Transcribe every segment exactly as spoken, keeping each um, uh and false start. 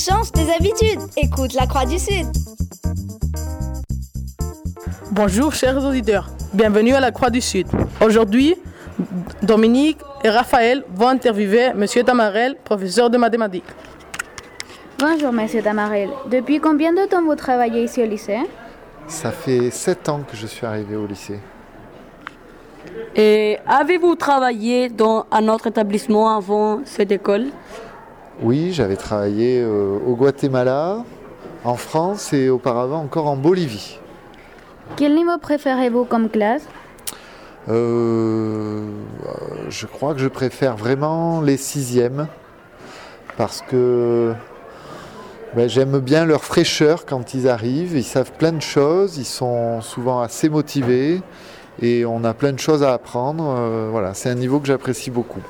Change tes habitudes. Écoute la Croix du Sud. Bonjour chers auditeurs, bienvenue à la Croix du Sud. Aujourd'hui, Dominique et Raphaël vont interviewer M. Tamarel, professeur de mathématiques. Bonjour M. Tamarel, depuis combien de temps vous travaillez ici au lycée? Ça fait sept ans que je suis arrivé au lycée. Et avez-vous travaillé dans un autre établissement avant cette école? Oui, j'avais travaillé euh, au Guatemala, en France et auparavant encore en Bolivie. Quel niveau préférez-vous comme classe? euh, Je crois que je préfère vraiment les sixièmes parce que ben, j'aime bien leur fraîcheur quand ils arrivent. Ils savent plein de choses, ils sont souvent assez motivés et on a plein de choses à apprendre. Euh, voilà, c'est un niveau que j'apprécie beaucoup.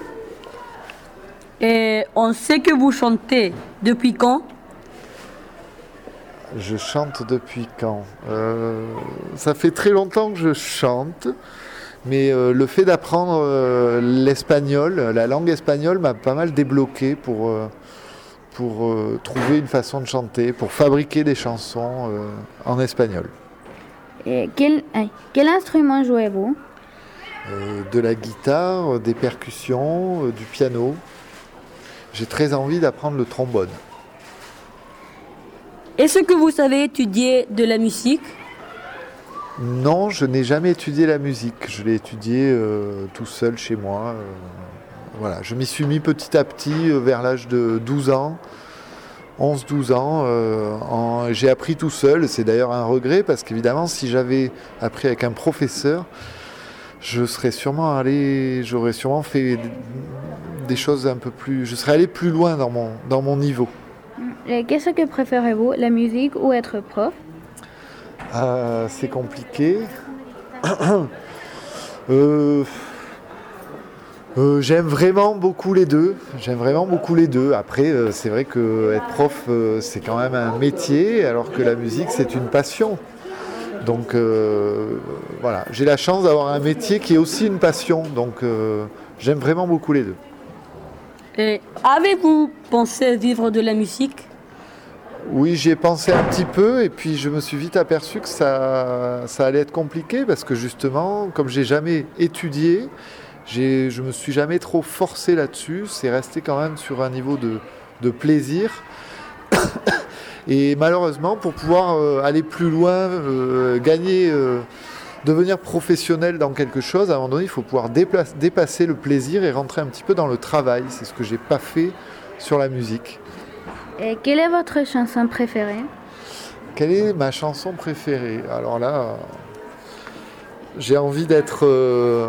Et on sait que vous chantez. Depuis quand? Je chante depuis quand euh, Ça fait très longtemps que je chante, mais euh, le fait d'apprendre euh, l'espagnol, la langue espagnole m'a pas mal débloqué pour, euh, pour euh, trouver une façon de chanter, pour fabriquer des chansons euh, en espagnol. Et quel, quel instrument jouez-vous? euh, De la guitare, des percussions, euh, du piano. J'ai très envie d'apprendre le trombone. Est-ce que vous savez étudier de la musique? Non, je n'ai jamais étudié la musique. Je l'ai étudié euh, tout seul chez moi. Euh, voilà. Je m'y suis mis petit à petit euh, vers l'âge de douze ans, onze douze ans. Euh, en, j'ai appris tout seul. C'est d'ailleurs un regret parce qu'évidemment, si j'avais appris avec un professeur, je serais sûrement allé, j'aurais sûrement fait des choses un peu plus... Je serais allé plus loin dans mon, dans mon niveau. Et qu'est-ce que préférez-vous, la musique ou être prof? euh, C'est compliqué. euh, euh, j'aime vraiment beaucoup les deux. J'aime vraiment beaucoup les deux. Après, euh, c'est vrai que être prof, euh, c'est quand même un métier, alors que la musique, c'est une passion. Donc euh, voilà, j'ai la chance d'avoir un métier qui est aussi une passion. Donc euh, j'aime vraiment beaucoup les deux. Et avez-vous pensé vivre de la musique? Oui, j'y ai pensé un petit peu et puis je me suis vite aperçu que ça, ça allait être compliqué parce que justement, comme j'ai jamais étudié, j'ai, je me suis jamais trop forcé là-dessus. C'est resté quand même sur un niveau de, de plaisir. Et malheureusement, pour pouvoir euh, aller plus loin, euh, gagner, euh, devenir professionnel dans quelque chose, à un moment donné, il faut pouvoir déplacer, dépasser le plaisir et rentrer un petit peu dans le travail. C'est ce que j'ai pas fait sur la musique. Et quelle est votre chanson préférée? Quelle est ma chanson préférée? Alors là, euh, j'ai envie d'être... Euh...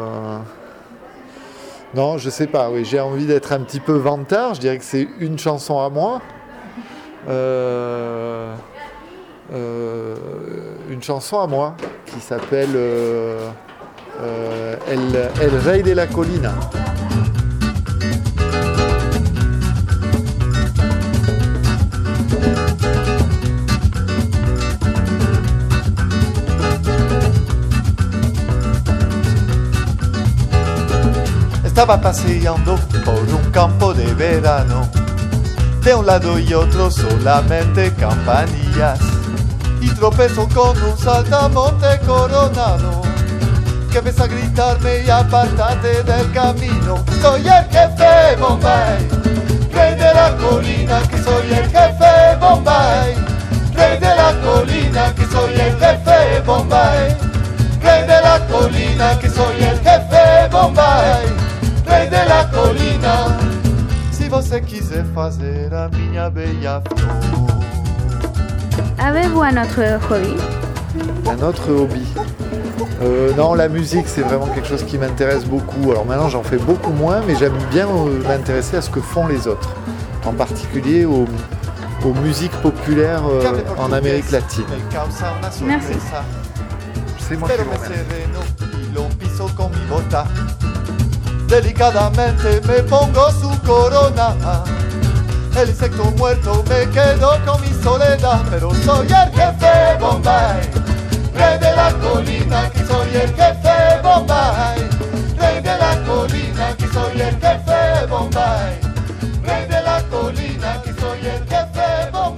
Non, je sais pas, oui, j'ai envie d'être un petit peu vantard. Je dirais que c'est une chanson à moi. Euh, euh, une chanson à moi qui s'appelle euh, euh, El, El Rey de la Colina. Estaba paseando por un campo de verano. De un lado y otro solamente campanillas. Y tropezo con un saltamonte coronado que empieza a gritarme y apartate del camino. Soy el jefe Bombay, rey de la colina, que soy el jefe Bombay. Rey de la colina, que soy el jefe Bombay. Rey de la colina, que soy el jefe Bombay. Rey de la colina. Si você quiser fazer a minha bella flor. Avez-vous un autre hobby? Un autre hobby euh, Non, la musique, c'est vraiment quelque chose qui m'intéresse beaucoup. Alors maintenant, j'en fais beaucoup moins, mais j'aime bien euh, m'intéresser à ce que font les autres. En particulier aux, aux musiques populaires euh, en Amérique latine. Merci. C'est moi qui vous remercie. Delicadamente me pongo su corona. El insecto muerto me quedo con mi soledad. Pero soy el jefe Bombay, rey de la colina, que soy el jefe Bombay. Rey de la colina, que soy el jefe Bombay. Rey de la colina, que soy el jefe Bombay.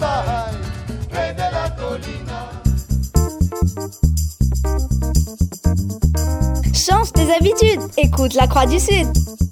d'habitude, écoute la Croix du Sud.